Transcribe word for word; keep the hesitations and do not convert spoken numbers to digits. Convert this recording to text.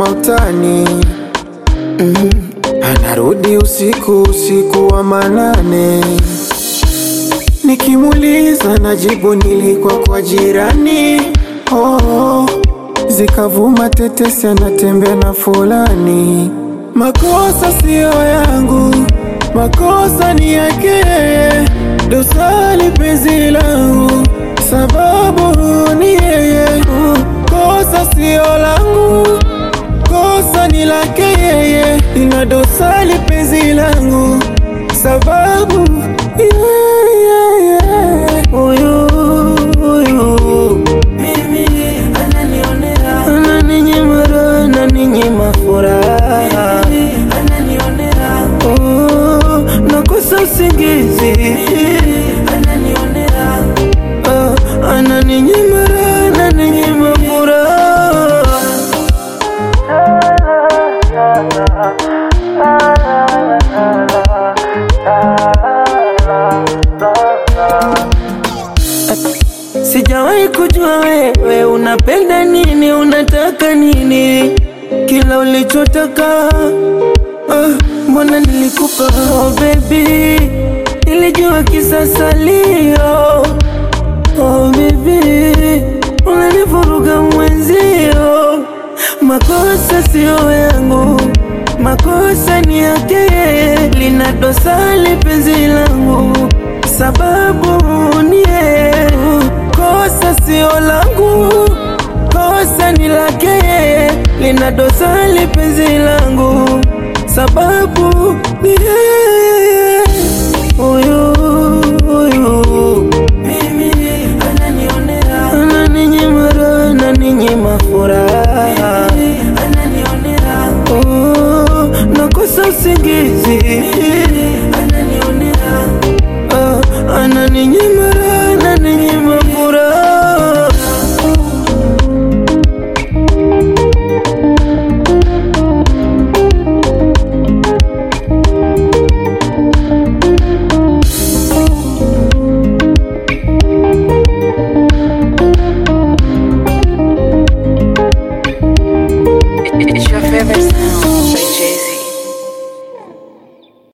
utani. mm. Anarudi usiku, usiku wa manane. Nikimuuliza najibu nilikuwa kwa jirani. oh, Zikavuma tetesi anatembea na fulani. Makosa siyo yangu, makosa ni yake. Dosari penzi langu, sababu ni yeye. Kosa siyo langu, kosa ni lake yeye. Ina dosari penzi langu, sababu yeye. Huyu huyu mimi ananionea, ananinyima raha, ananinyima furaha, ananionea. Oh, nakosa usingizi, ananionea. Oh, ananinyima raha, ananinyima furaha. Sijawahi kujua wewe unapenda nini, unataka nini, kila ulichotaka. Ah, mbona nilikupa oh baby, nilijua kisasa leo. Oh baby, unanivuruga mwenzio. Makosa sio yangu, makosa ni yake. Lina dosari penzi langu, sababu ni yeye. Kosa sio langu, kosa ni lake. Lina dosari penzi langu, sababu ni yeye.